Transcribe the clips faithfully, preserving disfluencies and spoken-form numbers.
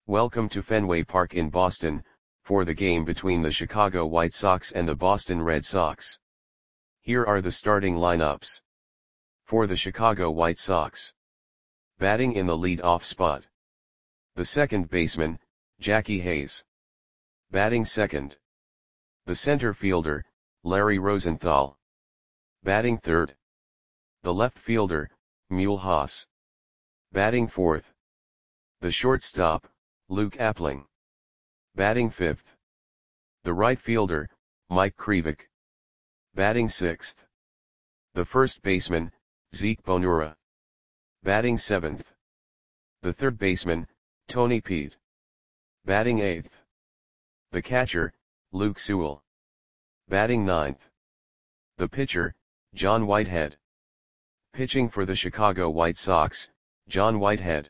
Welcome to Fenway Park in Boston, for the game between the Chicago White Sox and the Boston Red Sox. Here are the starting lineups. For the Chicago White Sox. Batting in the lead-off spot. The second baseman, Jackie Hayes. Batting second. The center fielder, Larry Rosenthal. Batting third. The left fielder, Mule Haas. Batting fourth. The shortstop, Luke Appling. Batting fifth. The right fielder, Mike Krivik. Batting sixth. The first baseman, Zeke Bonura. Batting seventh. The third baseman, Tony Peet. Batting eighth. The catcher, Luke Sewell. Batting ninth. The pitcher, John Whitehead. Pitching for the Chicago White Sox, John Whitehead.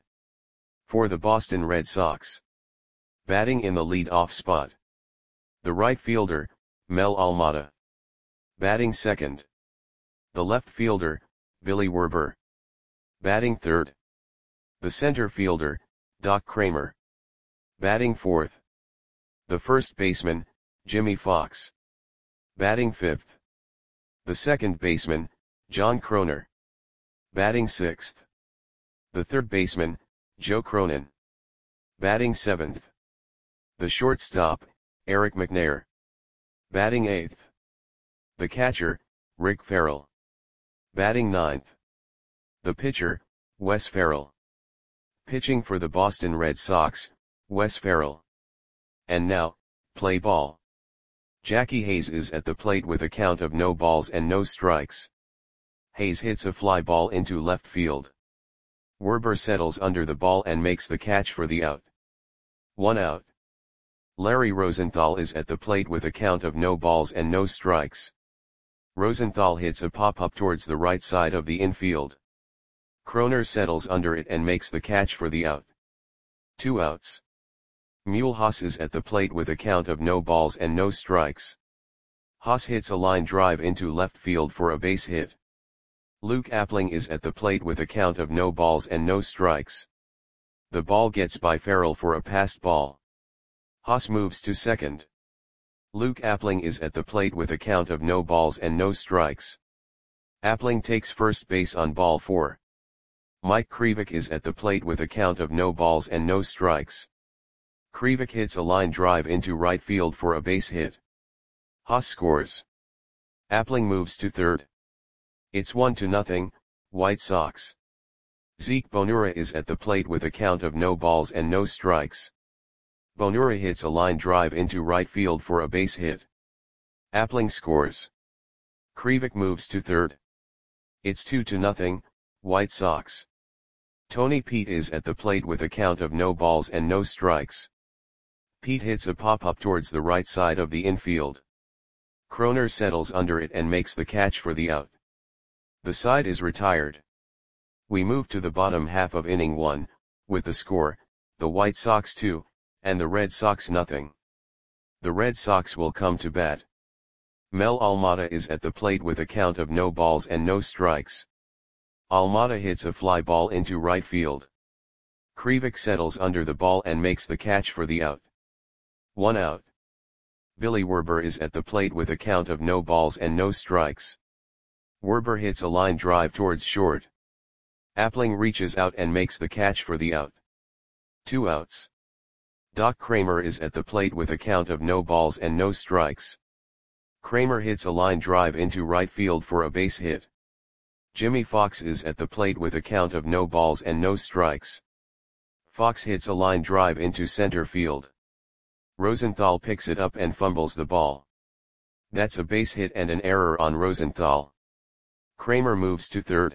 For the Boston Red Sox. Batting in the lead-off spot. The right fielder, Mel Almada. Batting second. The left fielder, Billy Werber. Batting third. The center fielder, Doc Kramer. Batting fourth. The first baseman, Jimmy Fox. Batting fifth. The second baseman, John Croner. Batting sixth. The third baseman, Joe Cronin. Batting seventh. The shortstop, Eric McNair. Batting eighth. The catcher, Rick Farrell. Batting ninth. The pitcher, Wes Farrell. Pitching for the Boston Red Sox, Wes Farrell. And now, play ball. Jackie Hayes is at the plate with a count of no balls and no strikes. Hayes hits a fly ball into left field. Werber settles under the ball and makes the catch for the out. One out. Larry Rosenthal is at the plate with a count of no balls and no strikes. Rosenthal hits a pop-up towards the right side of the infield. Croner settles under it and makes the catch for the out. Two outs. Mule Haas is at the plate with a count of no balls and no strikes. Haas hits a line drive into left field for a base hit. Luke Appling is at the plate with a count of no balls and no strikes. The ball gets by Farrell for a passed ball. Haas moves to second. Luke Appling is at the plate with a count of no balls and no strikes. Appling takes first base on ball four. Mike Krivik is at the plate with a count of no balls and no strikes. Krivik hits a line drive into right field for a base hit. Haas scores. Appling moves to third. It's one to nothing, White Sox. Zeke Bonura is at the plate with a count of no balls and no strikes. Bonura hits a line drive into right field for a base hit. Appling scores. Krivik moves to third. It's two to nothing, White Sox. Tony Peet is at the plate with a count of no balls and no strikes. Peet hits a pop-up towards the right side of the infield. Croner settles under it and makes the catch for the out. The side is retired. We move to the bottom half of inning one, with the score, the White Sox two, and the Red Sox nothing. The Red Sox will come to bat. Mel Almada is at the plate with a count of no balls and no strikes. Almada hits a fly ball into right field. Krivik settles under the ball and makes the catch for the out. One out. Billy Werber is at the plate with a count of no balls and no strikes. Werber hits a line drive towards short. Appling reaches out and makes the catch for the out. Two outs. Doc Kramer is at the plate with a count of no balls and no strikes. Kramer hits a line drive into right field for a base hit. Jimmy Fox is at the plate with a count of no balls and no strikes. Fox hits a line drive into center field. Rosenthal picks it up and fumbles the ball. That's a base hit and an error on Rosenthal. Kramer moves to third.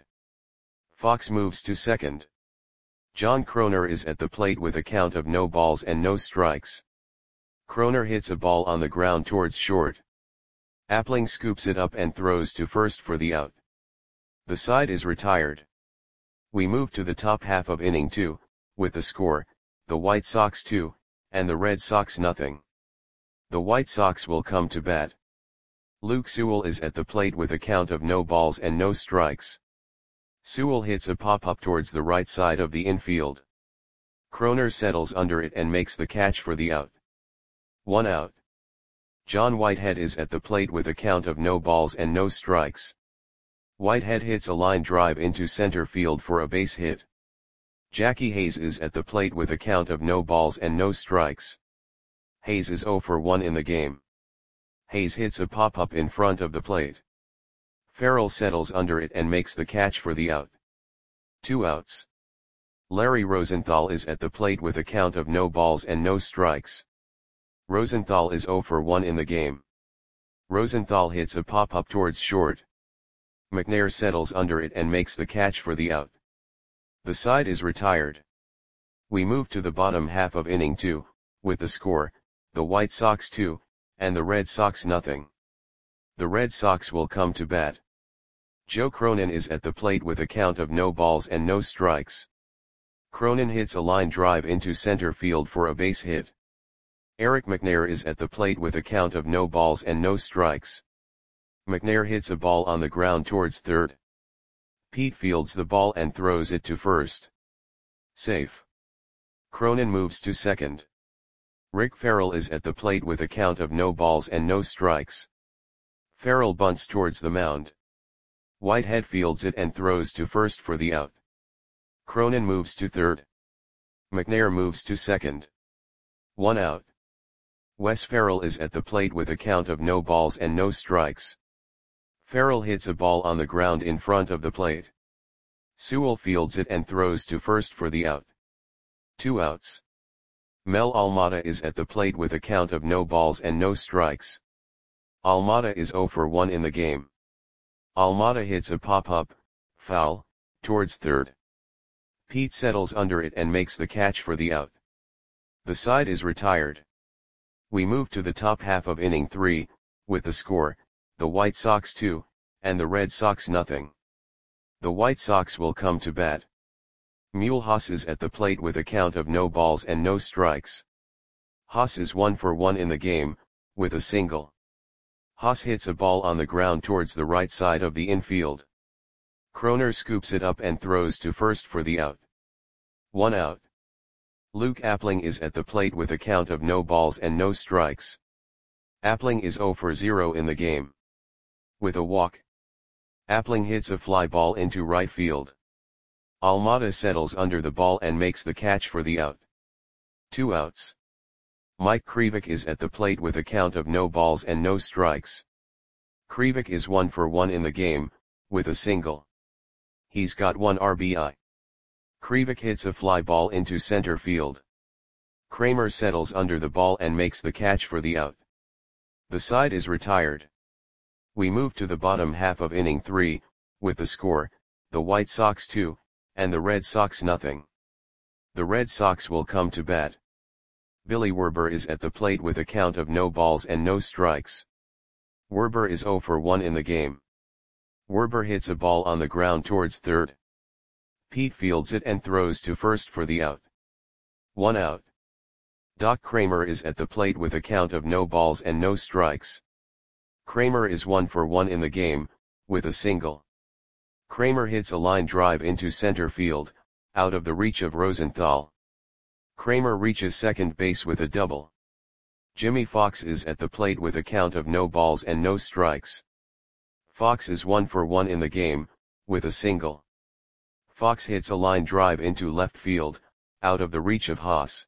Fox moves to second. John Croner is at the plate with a count of no balls and no strikes. Croner hits a ball on the ground towards short. Appling scoops it up and throws to first for the out. The side is retired. We move to the top half of inning two, with the score, the White Sox two, and the Red Sox nothing. The White Sox will come to bat. Luke Sewell is at the plate with a count of no balls and no strikes. Sewell hits a pop-up towards the right side of the infield. Kroner settles under it and makes the catch for the out. One out. John Whitehead is at the plate with a count of no balls and no strikes. Whitehead hits a line drive into center field for a base hit. Jackie Hayes is at the plate with a count of no balls and no strikes. Hayes is zero for one in the game. Hayes hits a pop-up in front of the plate. Farrell settles under it and makes the catch for the out. Two outs. Larry Rosenthal is at the plate with a count of no balls and no strikes. Rosenthal is zero for one in the game. Rosenthal hits a pop-up towards short. McNair settles under it and makes the catch for the out. The side is retired. We move to the bottom half of inning two, with the score, the White Sox two, and the Red Sox nothing. The Red Sox will come to bat. Joe Cronin is at the plate with a count of no balls and no strikes. Cronin hits a line drive into center field for a base hit. Eric McNair is at the plate with a count of no balls and no strikes. McNair hits a ball on the ground towards third. Pete fields the ball and throws it to first. Safe. Cronin moves to second. Rick Farrell is at the plate with a count of no balls and no strikes. Farrell bunts towards the mound. Whitehead fields it and throws to first for the out. Cronin moves to third. McNair moves to second. One out. Wes Farrell is at the plate with a count of no balls and no strikes. Farrell hits a ball on the ground in front of the plate. Sewell fields it and throws to first for the out. Two outs. Mel Almada is at the plate with a count of no balls and no strikes. Almada is zero for one in the game. Almada hits a pop-up, foul, towards third. Pete settles under it and makes the catch for the out. The side is retired. We move to the top half of inning three, with the score, the White Sox two, and the Red Sox nothing. The White Sox will come to bat. Mule Haas is at the plate with a count of no balls and no strikes. Haas is one for one in the game, with a single. Haas hits a ball on the ground towards the right side of the infield. Kroner scoops it up and throws to first for the out. One out. Luke Appling is at the plate with a count of no balls and no strikes. Appling is zero for zero in the game. With a walk. Appling hits a fly ball into right field. Almada settles under the ball and makes the catch for the out. Two outs. Mike Krivik is at the plate with a count of no balls and no strikes. Krivik is one for one in the game, with a single. He's got one R B I. Krivik hits a fly ball into center field. Kramer settles under the ball and makes the catch for the out. The side is retired. We move to the bottom half of inning three, with the score, the White Sox two, and the Red Sox nothing. The Red Sox will come to bat. Billy Werber is at the plate with a count of no balls and no strikes. Werber is zero for one in the game. Werber hits a ball on the ground towards third. Pete fields it and throws to first for the out. One out. Doc Kramer is at the plate with a count of no balls and no strikes. Kramer is one for one in the game, with a single. Kramer hits a line drive into center field, out of the reach of Rosenthal. Kramer reaches second base with a double. Jimmy Fox is at the plate with a count of no balls and no strikes. Fox is one for one in the game, with a single. Fox hits a line drive into left field, out of the reach of Haas.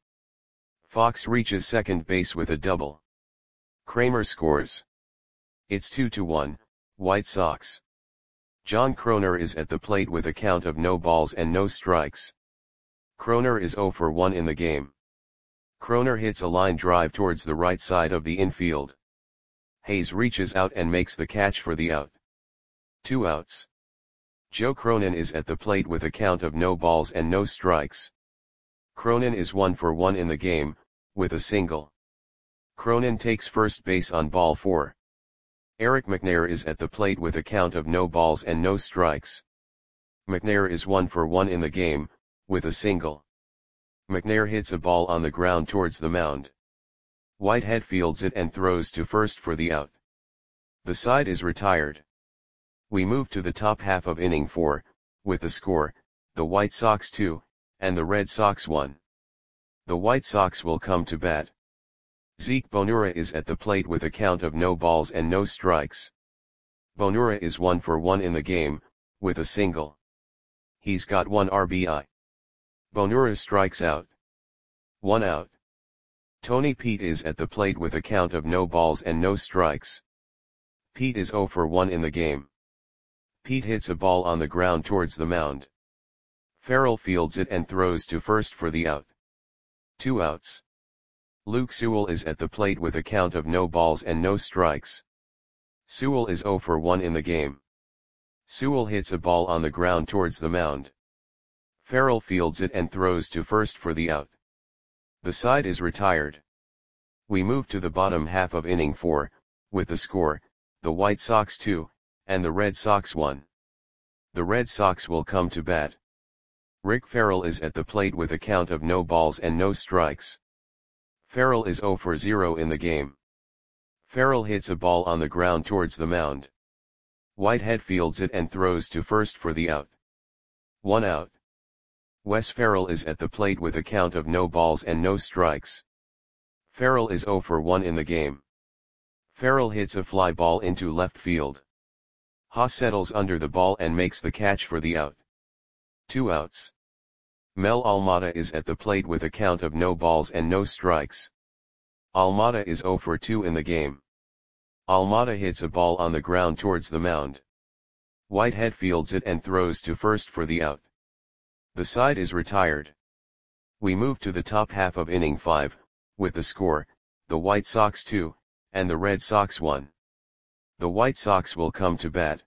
Fox reaches second base with a double. Kramer scores. It's two to one, White Sox. John Kroner is at the plate with a count of no balls and no strikes. Kroner is zero for one in the game. Kroner hits a line drive towards the right side of the infield. Hayes reaches out and makes the catch for the out. Two outs. Joe Cronin is at the plate with a count of no balls and no strikes. Cronin is one for one in the game, with a single. Cronin takes first base on ball four. Eric McNair is at the plate with a count of no balls and no strikes. McNair is one for one in the game, with a single. McNair hits a ball on the ground towards the mound. Whitehead fields it and throws to first for the out. The side is retired. We move to the top half of inning four, with the score, the White Sox two, and the Red Sox one. The White Sox will come to bat. Zeke Bonura is at the plate with a count of no balls and no strikes. Bonura is one for one in the game, with a single. He's got one R B I. Bonura strikes out. One out. Tony Pete is at the plate with a count of no balls and no strikes. Pete is zero for one in the game. Pete hits a ball on the ground towards the mound. Farrell fields it and throws to first for the out. Two outs. Luke Sewell is at the plate with a count of no balls and no strikes. Sewell is zero for one in the game. Sewell hits a ball on the ground towards the mound. Farrell fields it and throws to first for the out. The side is retired. We move to the bottom half of inning four, with the score, the White Sox two, and the Red Sox one. The Red Sox will come to bat. Rick Farrell is at the plate with a count of no balls and no strikes. Farrell is zero for zero in the game. Farrell hits a ball on the ground towards the mound. Whitehead fields it and throws to first for the out. One out. Wes Farrell is at the plate with a count of no balls and no strikes. Farrell is zero for one in the game. Farrell hits a fly ball into left field. Haas settles under the ball and makes the catch for the out. Two outs. Mel Almada is at the plate with a count of no balls and no strikes. Almada is zero for two in the game. Almada hits a ball on the ground towards the mound. Whitehead fields it and throws to first for the out. The side is retired. We move to the top half of inning five, with the score, the White Sox two, and the Red Sox one. The White Sox will come to bat.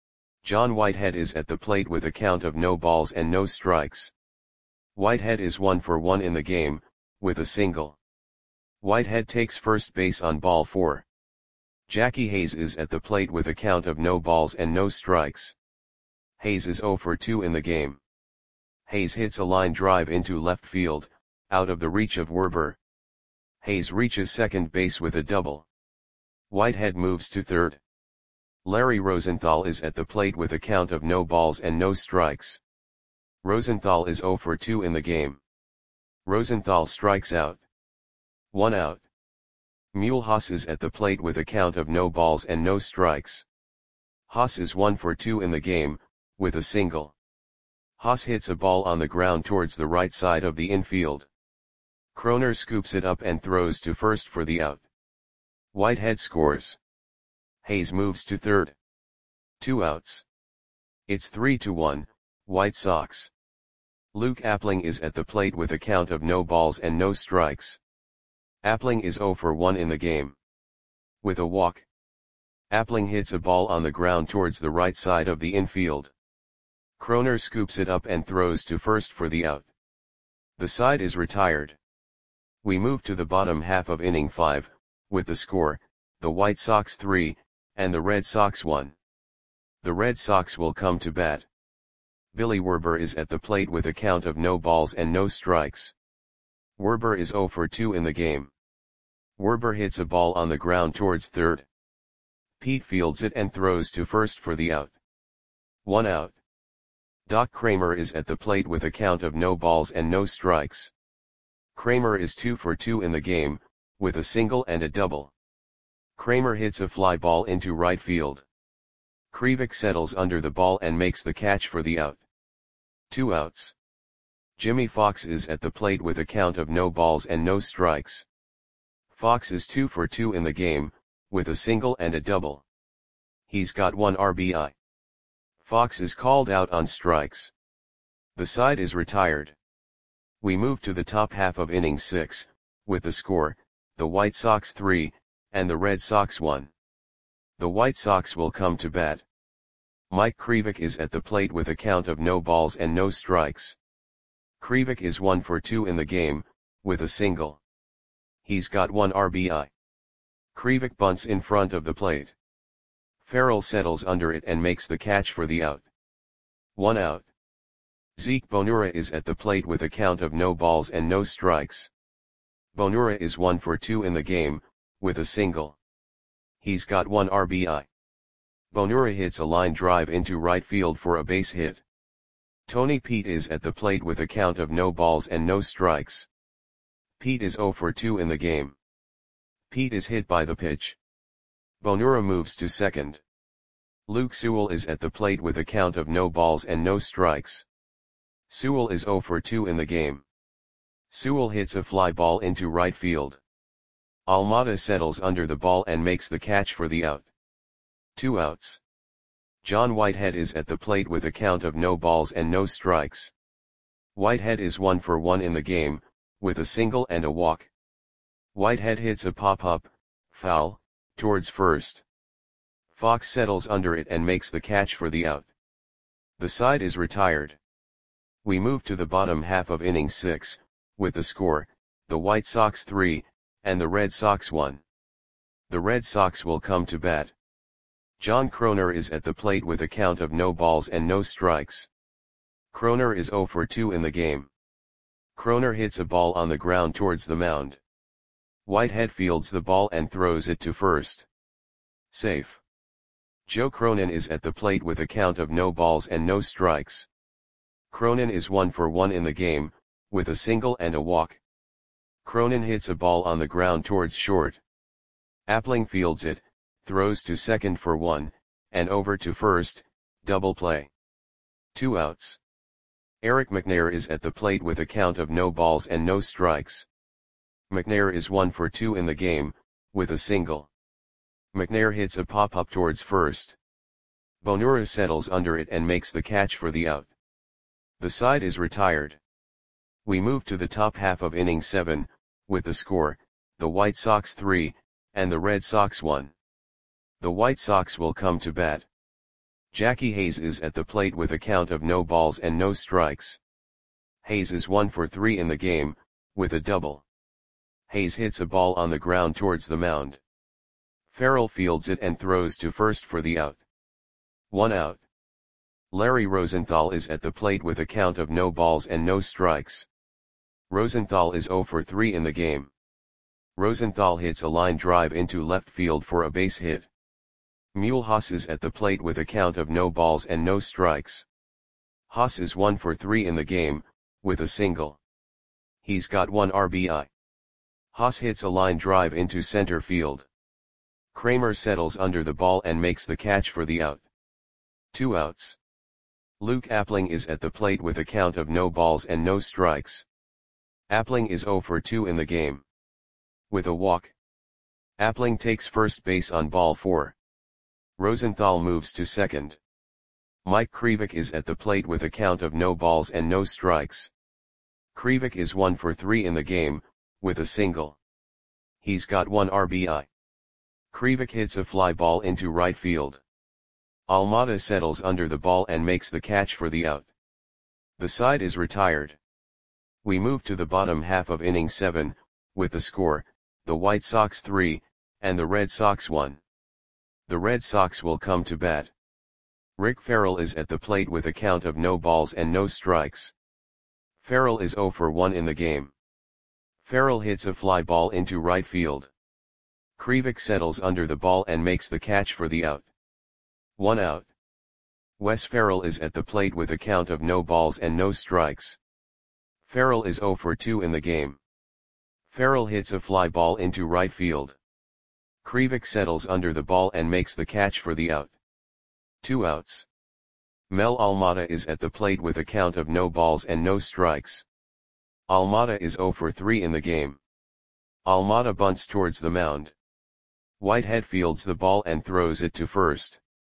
John Whitehead is at the plate with a count of no balls and no strikes. Whitehead is one for one in the game, with a single. Whitehead takes first base on ball four. Jackie Hayes is at the plate with a count of no balls and no strikes. Hayes is zero for two in the game. Hayes hits a line drive into left field, out of the reach of Werber. Hayes reaches second base with a double. Whitehead moves to third. Larry Rosenthal is at the plate with a count of no balls and no strikes. Rosenthal is zero for two in the game. Rosenthal strikes out. One out. Mule Haas is at the plate with a count of no balls and no strikes. Haas is one for two in the game, with a single. Haas hits a ball on the ground towards the right side of the infield. Kroner scoops it up and throws to first for the out. Whitehead scores. Hayes moves to third. Two outs. It's three to one, White Sox. Luke Appling is at the plate with a count of no balls and no strikes. Appling is zero for one in the game. With a walk. Appling hits a ball on the ground towards the right side of the infield. Kroner scoops it up and throws to first for the out. The side is retired. We move to the bottom half of inning five, with the score, the White Sox three, and the Red Sox one. The Red Sox will come to bat. Billy Werber is at the plate with a count of no balls and no strikes. Werber is zero for two in the game. Werber hits a ball on the ground towards third. Pete fields it and throws to first for the out. One out. Doc Kramer is at the plate with a count of no balls and no strikes. Kramer is two for two in the game, with a single and a double. Kramer hits a fly ball into right field. Krivik settles under the ball and makes the catch for the out. Two outs. Jimmy Fox is at the plate with a count of no balls and no strikes. Fox is two for two in the game, with a single and a double. He's got one R B I. Fox is called out on strikes. The side is retired. We move to the top half of inning six, with the score, the White Sox three, and the Red Sox one. The White Sox will come to bat. Mike Krivik is at the plate with a count of no balls and no strikes. Krivik is one for two in the game, with a single. He's got one R B I. Krivik bunts in front of the plate. Farrell settles under it and makes the catch for the out. One out. Zeke Bonura is at the plate with a count of no balls and no strikes. Bonura is one for two in the game, with a single. He's got one R B I. Bonura hits a line drive into right field for a base hit. Tony Pete is at the plate with a count of no balls and no strikes. Pete is zero for two in the game. Pete is hit by the pitch. Bonura moves to second. Luke Sewell is at the plate with a count of no balls and no strikes. Sewell is zero for two in the game. Sewell hits a fly ball into right field. Almada settles under the ball and makes the catch for the out. Two outs. John Whitehead is at the plate with a count of no balls and no strikes. Whitehead is one for one in the game, with a single and a walk. Whitehead hits a pop-up, foul, towards first. Fox settles under it and makes the catch for the out. The side is retired. We move to the bottom half of inning six, with the score, the White Sox three, and the Red Sox one. The Red Sox will come to bat. John Kroner is at the plate with a count of no balls and no strikes. Kroner is zero for two in the game. Kroner hits a ball on the ground towards the mound. Whitehead fields the ball and throws it to first. Safe. Joe Cronin is at the plate with a count of no balls and no strikes. Cronin is one for one in the game, with a single and a walk. Cronin hits a ball on the ground towards short. Appling fields it, throws to second for one, and over to first, double play. Two outs. Eric McNair is at the plate with a count of no balls and no strikes. McNair is one for two in the game, with a single. McNair hits a pop-up towards first. Bonura settles under it and makes the catch for the out. The side is retired. We move to the top half of inning seven, with the score, the White Sox three, and the Red Sox one. The White Sox will come to bat. Jackie Hayes is at the plate with a count of no balls and no strikes. Hayes is one for three in the game, with a double. Hayes hits a ball on the ground towards the mound. Farrell fields it and throws to first for the out. One out. Larry Rosenthal is at the plate with a count of no balls and no strikes. Rosenthal is zero for three in the game. Rosenthal hits a line drive into left field for a base hit. Mule Haas is at the plate with a count of no balls and no strikes. Haas is one for three in the game, with a single. He's got one R B I. Haas hits a line drive into center field. Kramer settles under the ball and makes the catch for the out. Two outs. Luke Appling is at the plate with a count of no balls and no strikes. Appling is zero for two in the game. With a walk. Appling takes first base on ball four. Rosenthal moves to second. Mike Krivik is at the plate with a count of no balls and no strikes. Krivik is one for three in the game, with a single. He's got one R B I. Krivik hits a fly ball into right field. Almada settles under the ball and makes the catch for the out. The side is retired. We move to the bottom half of inning seven, with the score, the White Sox three, and the Red Sox one. The Red Sox will come to bat. Rick Farrell is at the plate with a count of no balls and no strikes. Farrell is zero for one in the game. Farrell hits a fly ball into right field. Krivik settles under the ball and makes the catch for the out. One out. Wes Farrell is at the plate with a count of no balls and no strikes. Farrell is zero for two in the game. Farrell hits a fly ball into right field. Krivik settles under the ball and makes the catch for the out. Two outs. Mel Almada is at the plate with a count of no balls and no strikes. Almada is zero for three in the game. Almada bunts towards the mound. Whitehead fields the ball and throws it to first.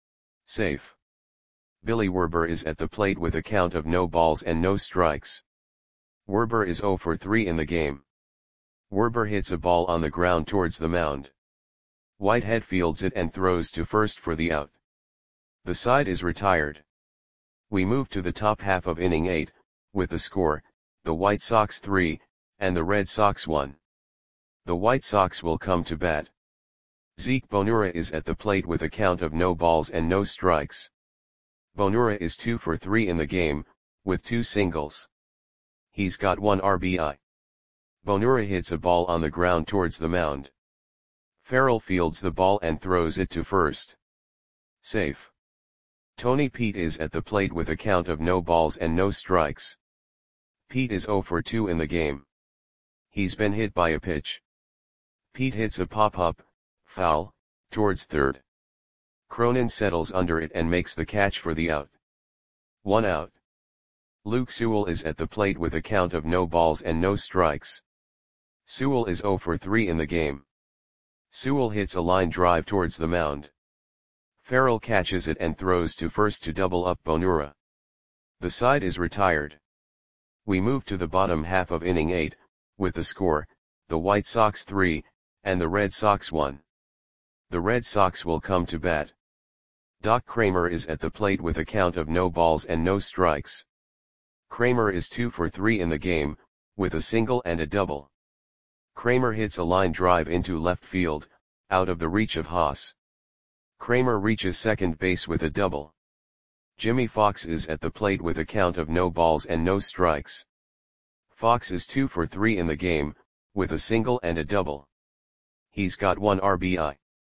Safe. Billy Werber is at the plate with a count of no balls and no strikes. Werber is zero for three in the game. Werber hits a ball on the ground towards the mound. Whitehead fields it and throws to first for the out. The side is retired. We move to the top half of inning eight, with the score, the White Sox three, and the Red Sox one. The White Sox will come to bat. Zeke Bonura is at the plate with a count of no balls and no strikes. Bonura is two for three in the game, with two singles. He's got one R B I. Bonura hits a ball on the ground towards the mound. Farrell fields the ball and throws it to first. Safe. Tony Pete is at the plate with a count of no balls and no strikes. Pete is zero for two in the game. He's been hit by a pitch. Pete hits a pop-up, foul, towards third. Cronin settles under it and makes the catch for the out. One out. Luke Sewell is at the plate with a count of no balls and no strikes. Sewell is zero for three in the game. Sewell hits a line drive towards the mound. Farrell catches it and throws to first to double up Bonura. The side is retired. We move to the bottom half of inning eight, with the score, the White Sox three, and the Red Sox one. The Red Sox will come to bat. Doc Kramer is at the plate with a count of no balls and no strikes. Kramer is two for three in the game, with a single and a double. Kramer hits a line drive into left field, out of the reach of Haas. Kramer reaches second base with a double. Jimmy Fox is at the plate with a count of no balls and no strikes. Fox is two for three in the game, with a single and a double. He's got one R B I.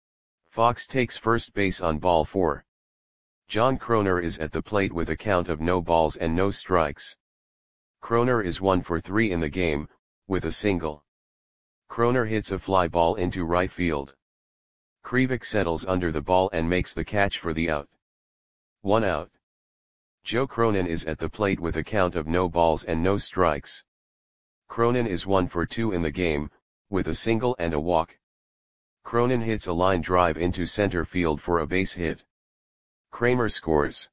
Fox takes first base on ball four. John Kroner is at the plate with a count of no balls and no strikes. Kroner is one for three in the game, with a single. Kroner hits a fly ball into right field. Krivik settles under the ball and makes the catch for the out. One out. Joe Cronin is at the plate with a count of no balls and no strikes. Cronin is one for two in the game, with a single and a walk. Cronin hits a line drive into center field for a base hit. Kramer scores.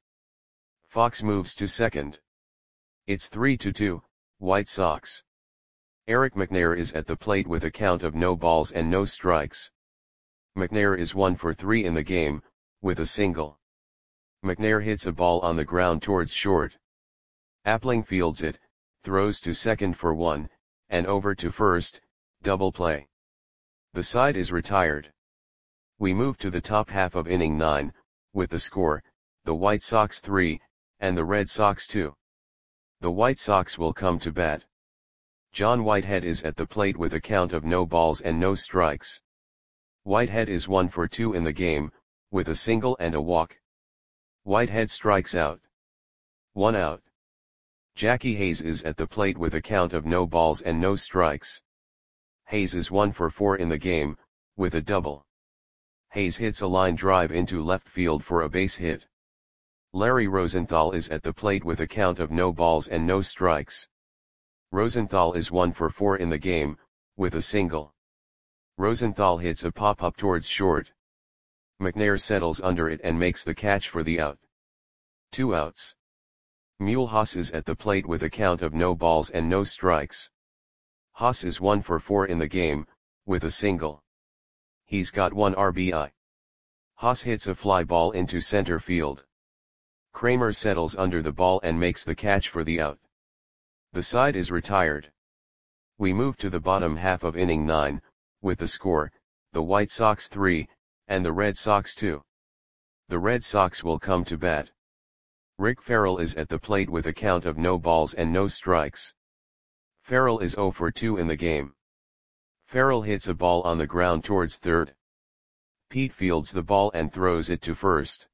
Fox moves to second. It's three to two, White Sox. Eric McNair is at the plate with a count of no balls and no strikes. McNair is one for three in the game, with a single. McNair hits a ball on the ground towards short. Appling fields it, throws to second for one, and over to first, double play. The side is retired. We move to the top half of inning nine, with the score, the White Sox three, and the Red Sox two. The White Sox will come to bat. John Whitehead is at the plate with a count of no balls and no strikes. Whitehead is one for two in the game, with a single and a walk. Whitehead strikes out. One out. Jackie Hayes is at the plate with a count of no balls and no strikes. Hayes is one for four in the game, with a double. Hayes hits a line drive into left field for a base hit. Larry Rosenthal is at the plate with a count of no balls and no strikes. Rosenthal is one for four in the game, with a single. Rosenthal hits a pop-up towards short. McNair settles under it and makes the catch for the out. Two outs. Mule Haas is at the plate with a count of no balls and no strikes. Haas is one for four in the game, with a single. He's got one R B I. Haas hits a fly ball into center field. Kramer settles under the ball and makes the catch for the out. The side is retired. We move to the bottom half of inning nine, with the score, the White Sox three, and the Red Sox two. The Red Sox will come to bat. Rick Farrell is at the plate with a count of no balls and no strikes. Farrell is zero for two in the game. Farrell hits a ball on the ground towards third. Pete fields the ball and throws it to first.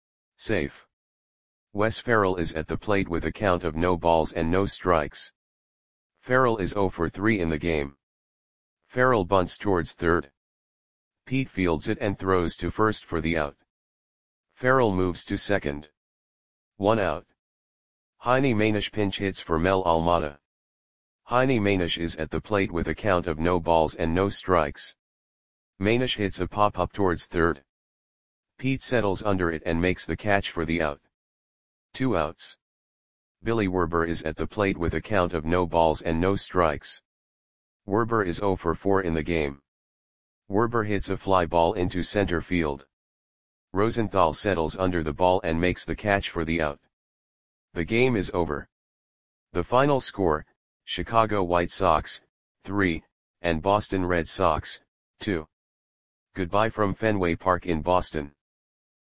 Safe. Wes Farrell is at the plate with a count of no balls and no strikes. Farrell is zero for three in the game. Farrell bunts towards third. Pete fields it and throws to first for the out. Farrell moves to second. One out. Heine Manish pinch hits for Mel Almada. Heine Manish is at the plate with a count of no balls and no strikes. Manish hits a pop-up towards third. Pete settles under it and makes the catch for the out. Two outs. Billy Werber is at the plate with a count of no balls and no strikes. Werber is zero for four in the game. Werber hits a fly ball into center field. Rosenthal settles under the ball and makes the catch for the out. The game is over. The final score, Chicago White Sox, three, and Boston Red Sox, two. Goodbye from Fenway Park in Boston.